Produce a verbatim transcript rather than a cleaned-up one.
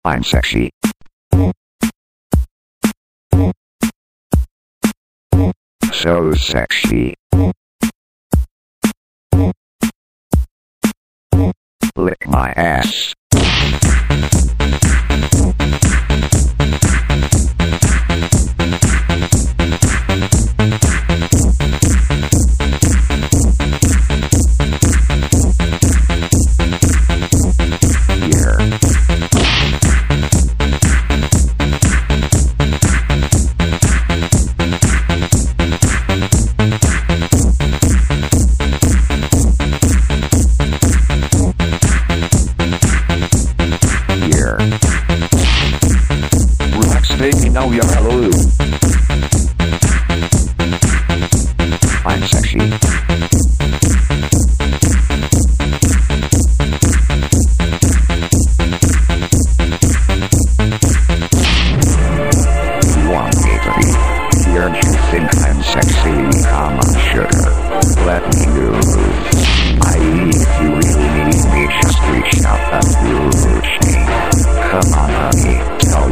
I'm sexy. So sexy. Lick my ass. Baby, now you're hello. I'm sexy. You want me to be? Don't you think I'm sexy? Come on, sugar. Let me move. I if you really need me, just reach out and push me. Come on, honey. Tell